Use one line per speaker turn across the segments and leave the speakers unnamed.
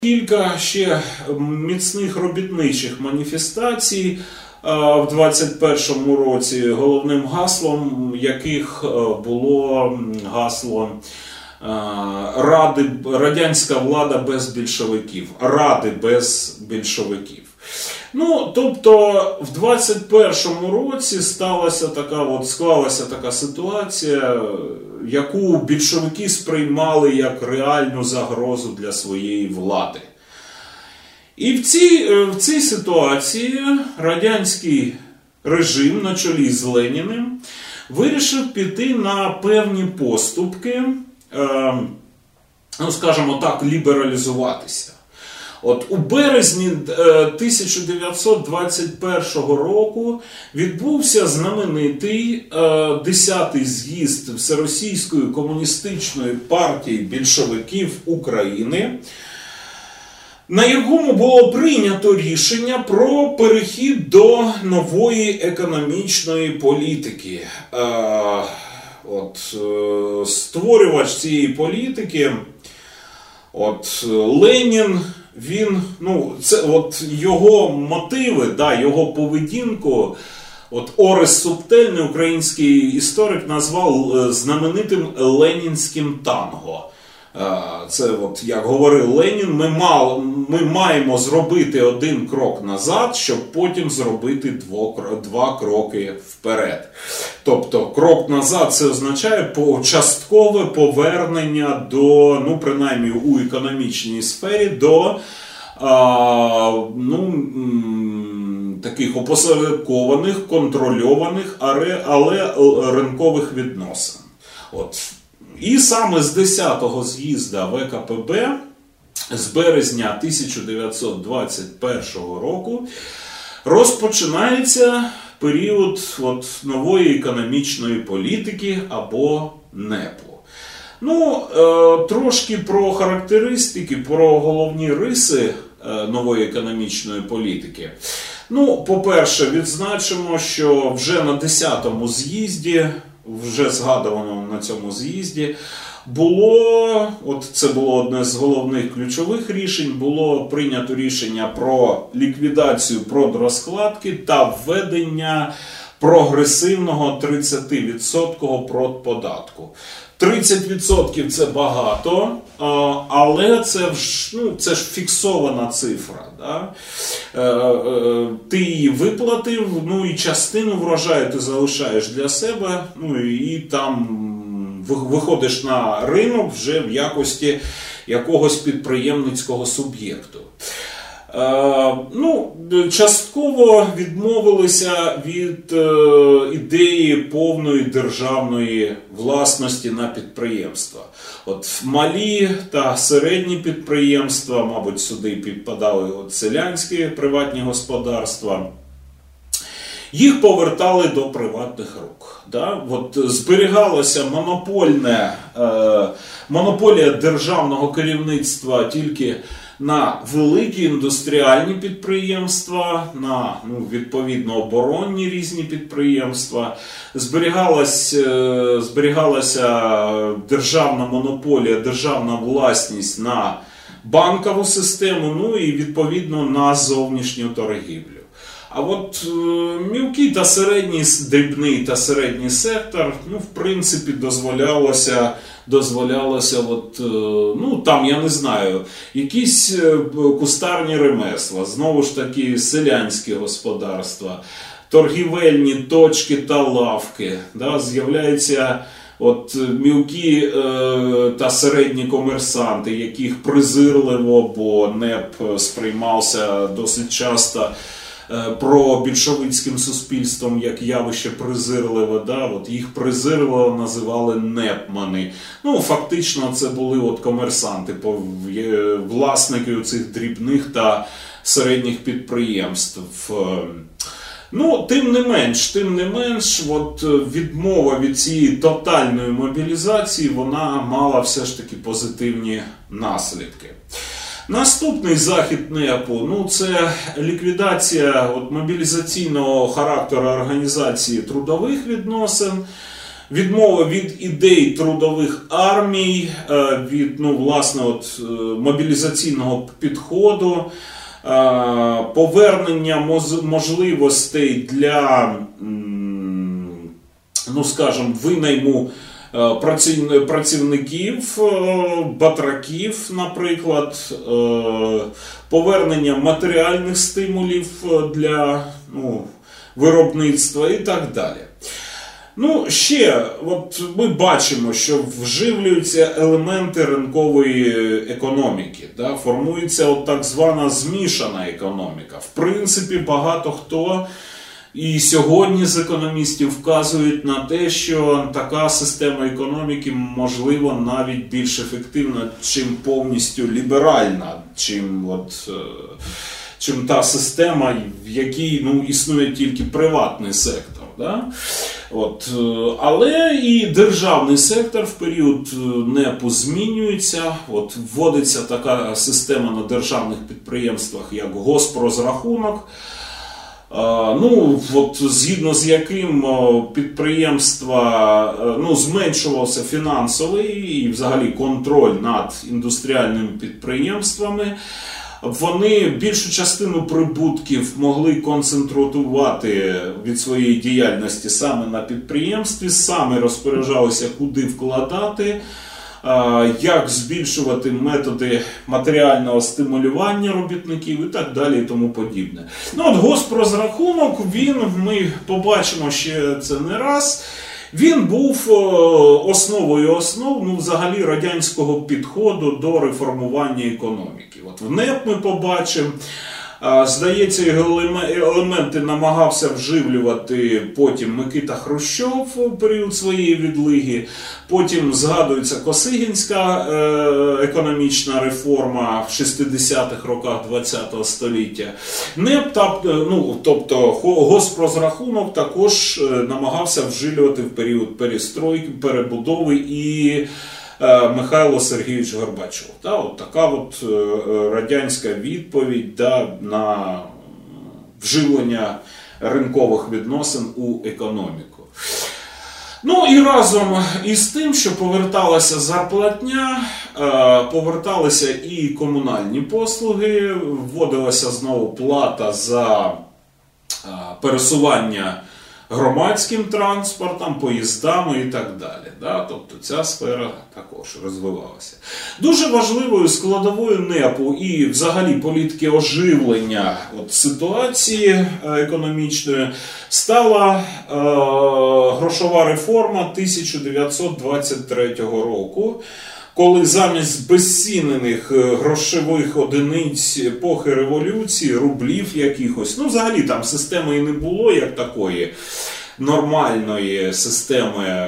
Кілька ще міцних робітничих маніфестацій в 21-му році, головним гаслом яких було гасло «Радянська влада без більшовиків», «Ради без більшовиків». Ну, тобто, в 21-му році склалася така ситуація, яку більшовики сприймали як реальну загрозу для своєї влади. І в цій ситуації радянський режим на чолі з Леніним вирішив піти на певні поступки, скажімо так, лібералізуватися. От у березні 1921 року відбувся знаменитий 10-й з'їзд Всеросійської комуністичної партії більшовиків України, на якому було прийнято рішення про перехід до нової економічної політики. Створювач цієї політики, Ленін, його мотиви, його поведінку, Орес Субтельний, український історик, назвав знаменитим ленінським танго. Це, як говорив Ленін, ми маємо зробити один крок назад, щоб потім зробити два кроки вперед. Тобто, крок назад – це означає часткове повернення до, принаймні у економічній сфері, до таких опосередкованих, контрольованих, але ринкових відносин. І саме з 10-го з'їзду ВКПБ з березня 1921 року розпочинається період нової економічної політики або НЕПу. Трошки про характеристики, про головні риси нової економічної політики. По-перше, відзначимо, що вже на 10-му з'їзді, вже згадувано на цьому з'їзді, це було одне з головних ключових рішень, було прийнято рішення про ліквідацію продрозкладки та введення прогресивного 30% продподатку. 30% це багато, але це ж фіксована цифра. Да? Ти її виплатив, і частину врожаю ти залишаєш для себе, і там виходиш на ринок вже в якості якогось підприємницького суб'єкту. Частково відмовилися від ідеї повної державної власності на підприємства. Малі та середні підприємства, мабуть, сюди підпадали селянські приватні господарства, їх повертали до приватних рук. Да? Зберігалася монополія державного керівництва тільки на великі індустріальні підприємства, на відповідно оборонні різні підприємства. Зберігалася державна монополія, державна власність на банкову систему, і відповідно на зовнішню торгівлю. А мілкий та середній, дрібний та середній сектор, в принципі, дозволялося, я не знаю, якісь кустарні ремесла, знову ж таки, селянські господарства, торгівельні точки та лавки, да, з'являються мілкі та середні комерсанти, яких презирливо, бо НЕП сприймався досить часто пробільшовицьким суспільством як явище презирливе, да? Їх презирливо називали непмани. Фактично це були комерсанти, власники цих дрібних та середніх підприємств. Тим не менш, відмова від цієї тотальної мобілізації, вона мала все ж таки позитивні наслідки. Наступний захід НЕПу, це ліквідація мобілізаційного характеру організації трудових відносин, відмова від ідей трудових армій, від мобілізаційного підходу, повернення можливостей для, винайму працівників, батраків, наприклад, повернення матеріальних стимулів для виробництва і так далі. Ще ми бачимо, що вживлюються елементи ринкової економіки, формується так звана змішана економіка. В принципі, багато хто і сьогодні з економістів вказують на те, що така система економіки можливо навіть більш ефективна, чим повністю ліберальна, чим та система, в якій існує тільки приватний сектор. Але і державний сектор в період НЕПу змінюється. Вводиться така система на державних підприємствах, як госпрозрахунок, згідно з яким підприємства, зменшувався фінансовий і взагалі контроль над індустріальними підприємствами. Вони більшу частину прибутків могли концентрувати від своєї діяльності саме на підприємстві, саме розпоряджалися, куди вкладати, як збільшувати методи матеріального стимулювання робітників і так далі і тому подібне. Госпрозрахунок, ми побачимо ще це не раз, він був основою основ взагалі радянського підходу до реформування економіки. В НЕП ми побачимо, здається, його елементи намагався вживлювати потім Микита Хрущов у період своєї відлиги, потім згадується Косигінська економічна реформа в 60-х роках ХХ століття. НЕП, тобто госпрозрахунок, також намагався вживлювати в період перестройки, перебудови і Михайло Сергійович Горбачов. Така радянська відповідь на вживлення ринкових відносин у економіку. І разом із тим, що поверталася зарплатня, поверталися і комунальні послуги, вводилася знову плата за пересування громадським транспортом, поїздами і так далі. Тобто ця сфера також розвивалася. Дуже важливою складовою НЕПу і взагалі політики оживлення ситуації економічної стала грошова реформа 1923 року, коли замість безцінених грошових одиниць епохи революції, рублів якихось, взагалі там системи і не було як такої нормальної системи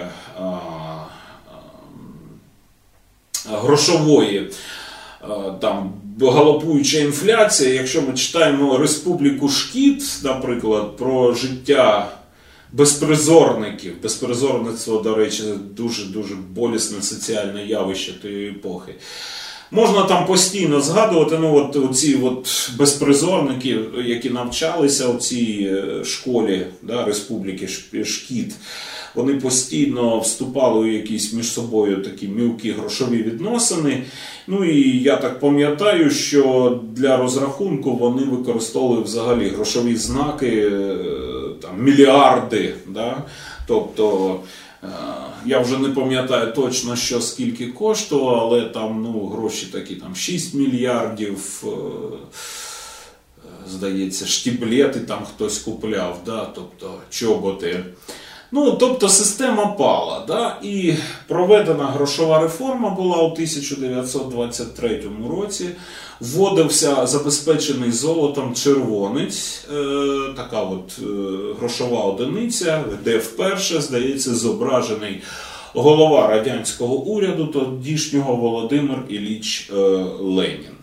грошової, там галопуюча інфляція. Якщо ми читаємо Республіку Шкіт, наприклад, про життя безпризорників. Безпризорництво, до речі, дуже болісне соціальне явище тієї епохи. Можна там постійно згадувати, оці безпризорники, які навчалися у цій школі Республіки Шкіт, вони постійно вступали у якісь між собою такі мілкі грошові відносини. І я так пам'ятаю, що для розрахунку вони використовували взагалі грошові знаки, мільярди. Тобто, я вже не пам'ятаю точно, що скільки коштувало, але там гроші такі 6 мільярдів, здається, штіблети там хтось купляв, тобто чоботи. Тобто система пала. І проведена грошова реформа була у 1923 році. Вводився забезпечений золотом червонець, така грошова одиниця, де вперше, здається, зображений голова радянського уряду, тодішнього Володимир Ілліч Ленін.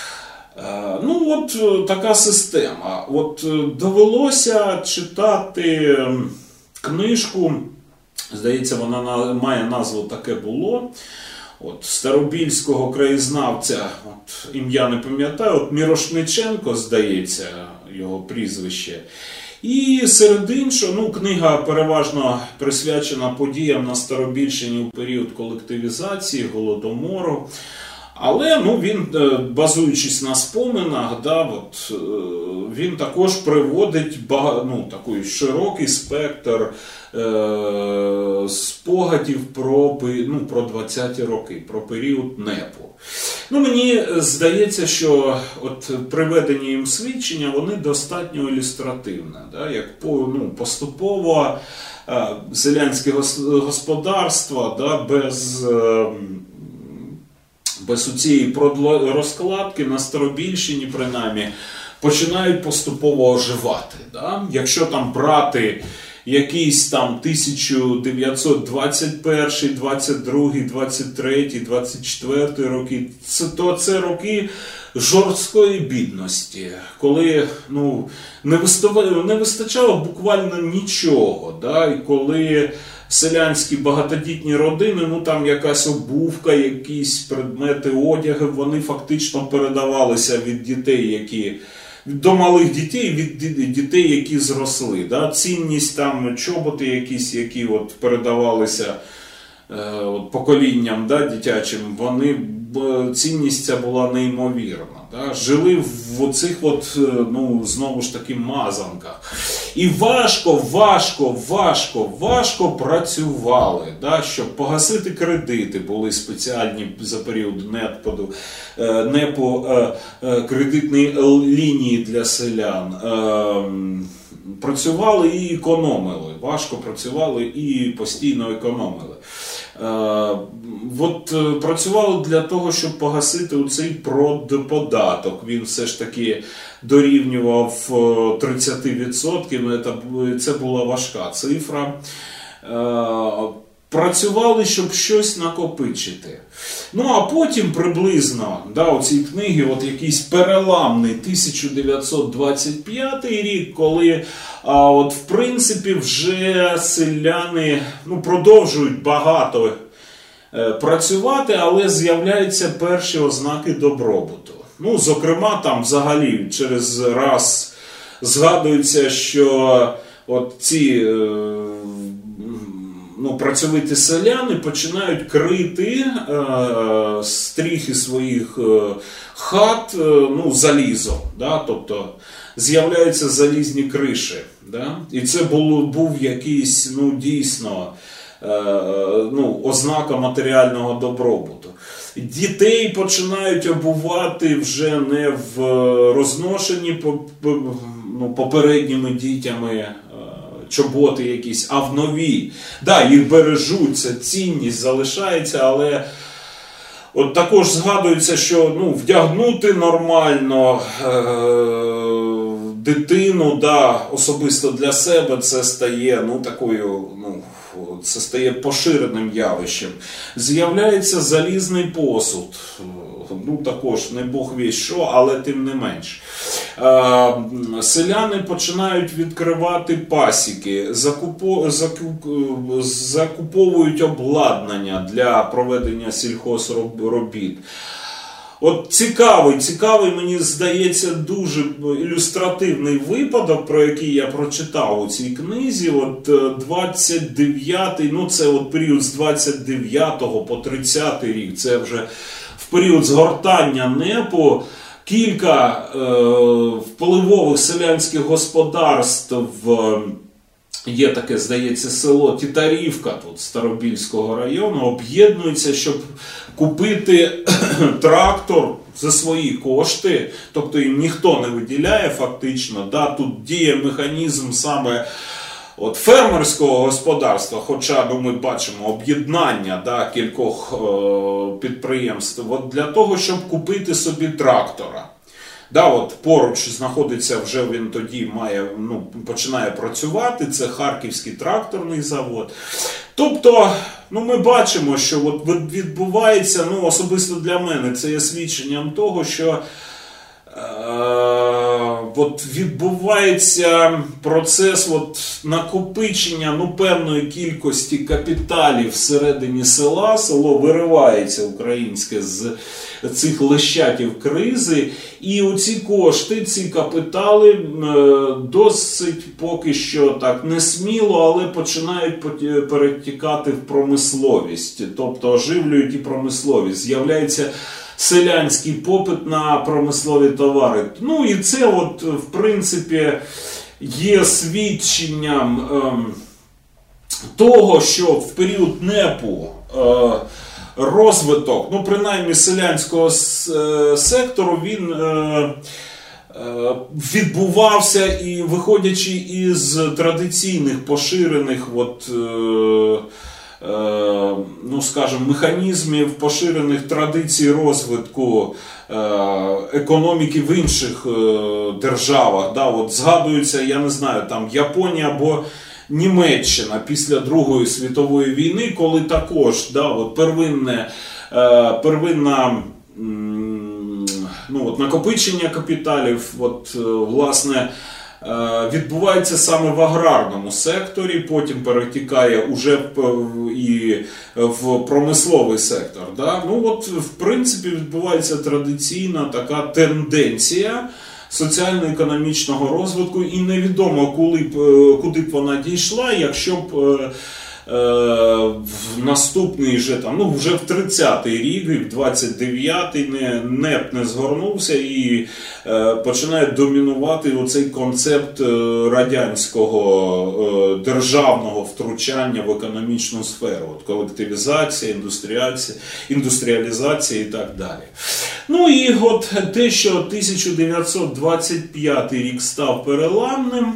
Така система. Довелося читати книжку, здається, вона має назву «Таке було», старобільського краєзнавця, ім'я не пам'ятаю, Мірошниченко, здається, його прізвище. І серед іншого, книга переважно присвячена подіям на Старобільщині у період колективізації, Голодомору. Але він, базуючись на споминах, він також приводить такий широкий спектр спогадів про 20-ті роки, про період НЕПу. Мені здається, що приведені їм свідчення, вони достатньо ілюстративні. Як поступово селянське господарство без цієї розкладки на Старобільщині, принаймні, починають поступово оживати. Якщо там брати якісь там 1921, 22, 23, 24 роки, то це роки жорсткої бідності, коли не вистачало буквально нічого, і коли селянські багатодітні родини, там якась обувка, якісь предмети одягу, вони фактично передавалися від дітей, до малих дітей, від дітей, які зросли. Цінність там, чоботи якісь, які передавалися поколінням дитячим, цінність ця була неймовірна. Жили в оцих знову ж таки мазанках. І важко працювали, щоб погасити кредити. Були спеціальні за період НЕПу кредитні лінії для селян. Працювали і економили. Важко працювали і постійно економили. Працювали для того, щоб погасити оцей податок. Він все ж таки дорівнював 30%. Це була важка цифра. Працювали, щоб щось накопичити. А потім приблизно, у цій книгі, якийсь переламний 1925 рік, коли, в принципі, вже селяни, продовжують багато працювати, але з'являються перші ознаки добробуту. Зокрема, там взагалі через раз згадується, що ці працьовиті селяни починають крити стріхи своїх хат залізом. Тобто з'являються залізні криші. І це був якийсь дійсно ознака матеріального добробуту. Дітей починають обувати вже не в розношенні попередніми дітями чоботи якісь, а в нові. Їх бережуть, ця цінність залишається, але також згадується, що вдягнути нормально дитину, особисто для себе, це стає це стає поширеним явищем. З'являється залізний посуд. Також не бог вість що, але тим не менш. Селяни починають відкривати пасіки, закуповують обладнання для проведення сільхозробіт. Цікавий, мені здається, дуже ілюстративний випадок, про який я прочитав у цій книзі. 29-й, це період з 29-го по 30-й рік, це вже в період згортання НЕПу. Кілька впливових селянських господарств, є таке, здається, село Тітарівка тут Старобільського району, об'єднуються, щоб купити трактор за свої кошти, тобто їм ніхто не виділяє фактично, тут діє механізм саме фермерського господарства, хоча ми бачимо об'єднання кількох підприємств, для того, щоб купити собі трактора. Поруч знаходиться, вже він тоді починає працювати, це Харківський тракторний завод. Тобто, ми бачимо, що відбувається, особисто для мене, це є свідченням того, що от відбувається процес накопичення певної кількості капіталів всередині села. Село виривається українське з цих лещатів кризи. І оці кошти, ці капітали досить поки що так не сміло, але починають перетікати в промисловість. Тобто оживлюють і промисловість. З'являється селянський попит на промислові товари. І це в принципі є свідченням того, що в період НЕПу розвиток, принаймні селянського сектору, він відбувався і виходячи із традиційних поширених механізмів, поширених традицій розвитку економіки в інших державах. Згадується, я не знаю, там Японія або Німеччина після Другої світової війни, коли також первинна накопичення капіталів власне відбувається саме в аграрному секторі, потім перетікає уже і в промисловий сектор. В принципі, відбувається традиційна така тенденція соціально-економічного розвитку, і невідомо, куди б вона дійшла, якщо б в наступний вже в 30-й рік, в 29-й НЕП не згорнувся і починає домінувати оцей концепт радянського державного втручання в економічну сферу. Колективізація, індустріалізація і так далі. І те, що 1925 рік став переламним,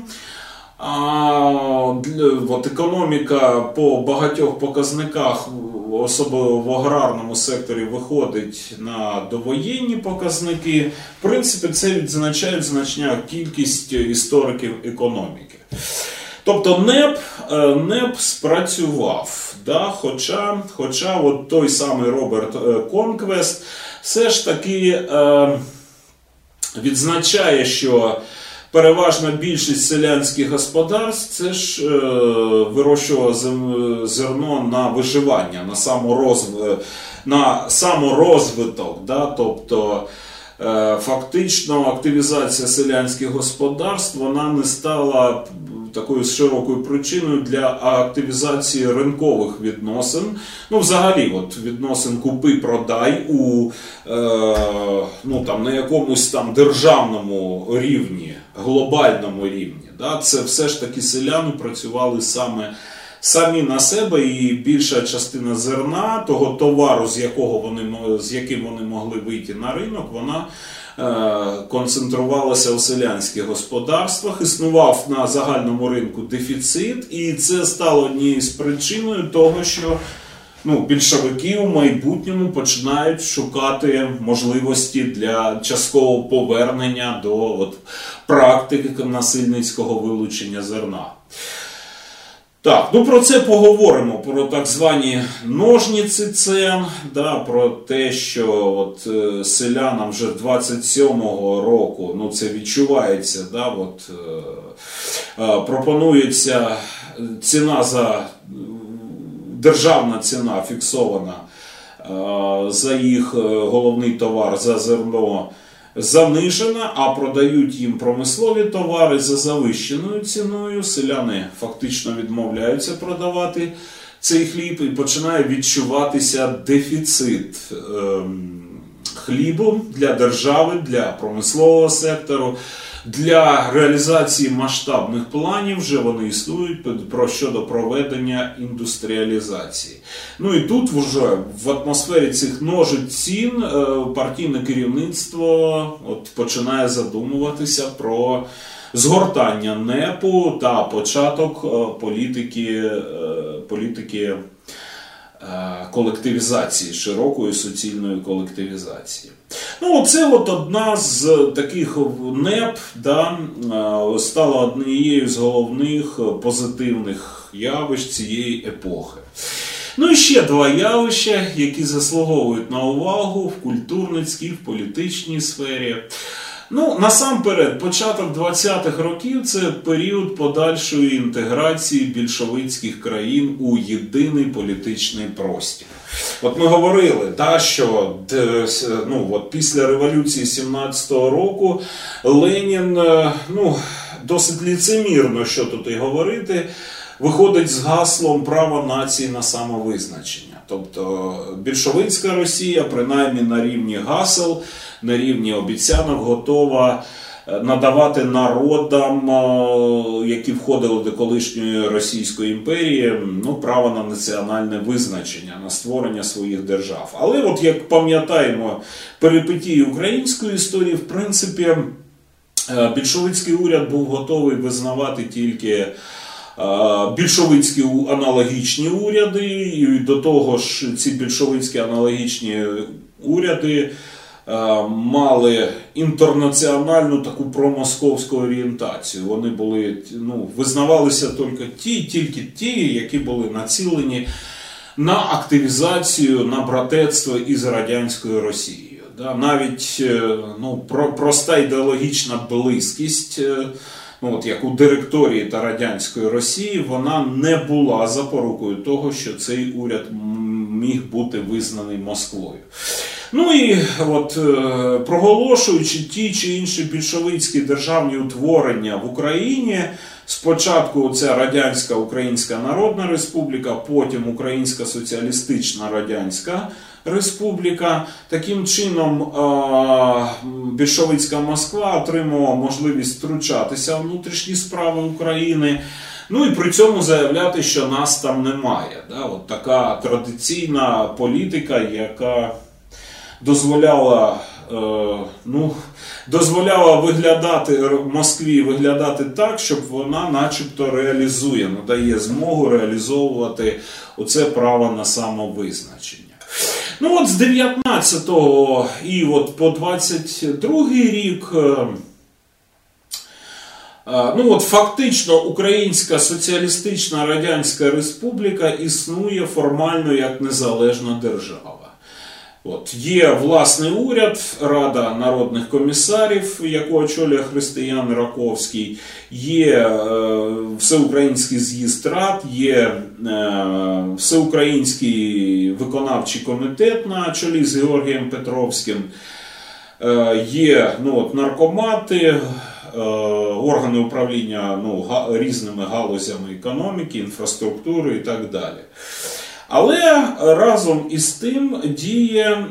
економіка по багатьох показниках, особливо в аграрному секторі, виходить на довоєнні показники. В принципі, це відзначають значна кількість істориків економіки. Тобто НЕП спрацював, хоча той самий Роберт Конквест все ж таки відзначає, що переважна більшість селянських господарств це ж вирощувало зерно на виживання, на саморозвиток. Тобто фактично активізація селянських господарств вона не стала такою широкою причиною для активізації ринкових відносин. Взагалі, відносин купи-продай на якомусь державному рівні, глобальному рівні. Це все ж таки селяни працювали самі на себе, і більша частина зерна, того товару, з яким вони могли вийти на ринок, вона концентрувалася у селянських господарствах, існував на загальному ринку дефіцит, і це стало однією з причиною того, що більшовики у майбутньому починають шукати можливості для часткового повернення до практики насильницького вилучення зерна. Так, про це поговоримо, про так звані ножниці цен, про те, що селянам вже 27-го року, це відчувається, пропонується державна ціна фіксована за їх головний товар, за зерно, занижена, а продають їм промислові товари за завищеною ціною. Селяни фактично відмовляються продавати цей хліб, і починає відчуватися дефіцит хлібу для держави, для промислового сектору. Для реалізації масштабних планів вже вони існують щодо проведення індустріалізації. І тут вже в атмосфері цих ножиць цін партійне керівництво починає задумуватися про згортання НЕПу та початок політики колективізації, широкої суцільної колективізації. Це одна з таких НЕП, стала однією з головних позитивних явищ цієї епохи. І ще два явища, які заслуговують на увагу в культурницькій, в політичній сфері. Ну, насамперед, початок 20-х років – це період подальшої інтеграції більшовицьких країн у єдиний політичний простір. От ми говорили, що після революції 17-го року Ленін, досить ліцемірно, що тут і говорити, виходить з гаслом права нації на самовизначення. Тобто більшовицька Росія, принаймні на рівні гасел, на рівні обіцянок, готова надавати народам, які входили до колишньої Російської імперії, право на національне визначення, на створення своїх держав. Але от як пам'ятаємо перипетії української історії, в принципі, більшовицький уряд був готовий визнавати тільки більшовицькі аналогічні уряди, і до того ж ці більшовицькі аналогічні уряди мали інтернаціональну таку промосковську орієнтацію. Вони були, визнавалися тільки ті, які були націлені на активізацію, на братерство із радянською Росією. Навіть проста ідеологічна близькість, як у директорії та радянської Росії, вона не була запорукою того, що цей уряд міг бути визнаний Москвою. Проголошуючи ті чи інші більшовицькі державні утворення в Україні, спочатку ця Радянська Українська Народна Республіка, потім Українська Соціалістична Радянська Республіка, таким чином більшовицька Москва отримала можливість втручатися в внутрішні справи України, і при цьому заявляти, що нас там немає. От така традиційна політика, яка дозволяла Москві виглядати так, щоб вона начебто надає змогу реалізовувати оце право на самовизначення. З 19-го і по 22-й рік, фактично Українська Соціалістична Радянська Республіка існує формально як незалежна держава. Є власний уряд, Рада народних комісарів, яку очолює Християн Раковський, є Всеукраїнський з'їзд рад, є Всеукраїнський виконавчий комітет на чолі з Георгієм Петровським, є наркомати, органи управління різними галузями економіки, інфраструктури і так далі. Але разом із тим діє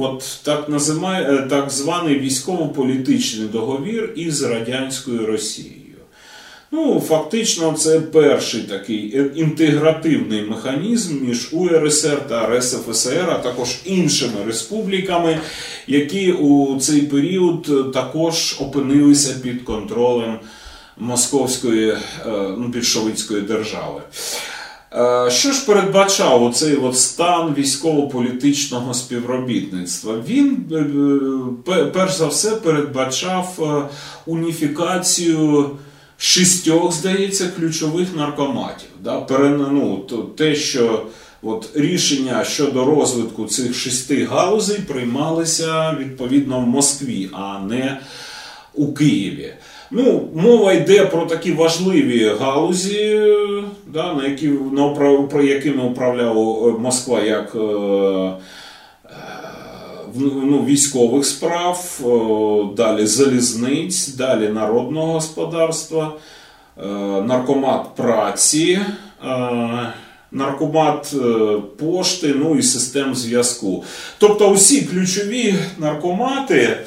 так званий військово-політичний договір із радянською Росією. Фактично це перший такий інтегративний механізм між УРСР та РСФСР, а також іншими республіками, які у цей період також опинилися під контролем московської більшовицької держави. Що ж передбачав оцей стан військово-політичного співробітництва? Він, перш за все, передбачав уніфікацію 6, здається, ключових наркоматів. Те, що рішення щодо розвитку цих 6 галузей приймалися відповідно в Москві, а не у Києві. Мова йде про такі важливі галузі, про якими управляла Москва, як військових справ, далі залізниць, далі народного господарства, наркомат праці, наркомат пошти, і систем зв'язку. Тобто усі ключові наркомати,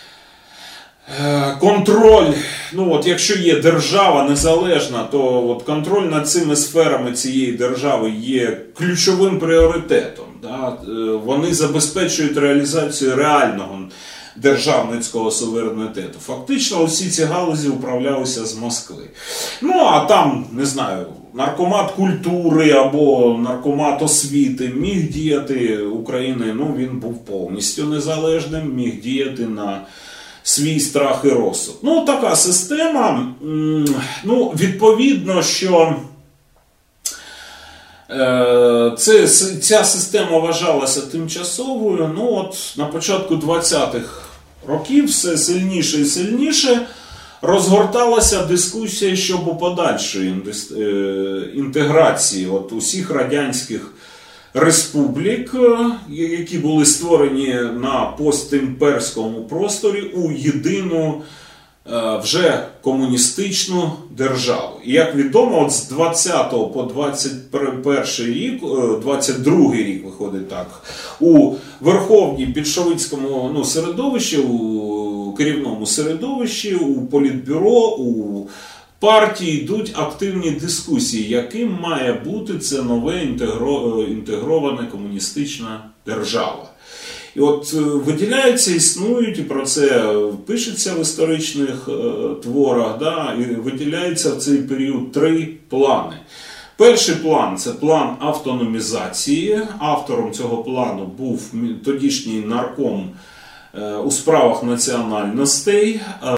контроль, якщо є держава незалежна, то контроль над цими сферами цієї держави є ключовим пріоритетом. Вони забезпечують реалізацію реального державницького суверенітету. Фактично усі ці галузі управлялися з Москви. А там, наркомат культури або наркомат освіти міг діяти України, він був повністю незалежним, міг діяти на свій страх і розсуд. Така система, відповідно, що ця система вважалася тимчасовою. На початку 20-х років все сильніше і сильніше розгорталася дискусія щодо подальшої інтеграції от усіх радянських республік, які були створені на постімперському просторі, у єдину вже комуністичну державу. І як відомо, от з 20 по 21 рік, 22 рік виходить так, у Верховній більшовицькому середовищі, у керівному середовищі, у політбюро, у партії йдуть активні дискусії, яким має бути це нове інтегрована комуністична держава. І от виділяються, існують, і про це пишеться в історичних творах, да, і виділяються в цей період 3 плани. Перший план – це план автономізації. Автором цього плану був тодішній нарком у справах національностей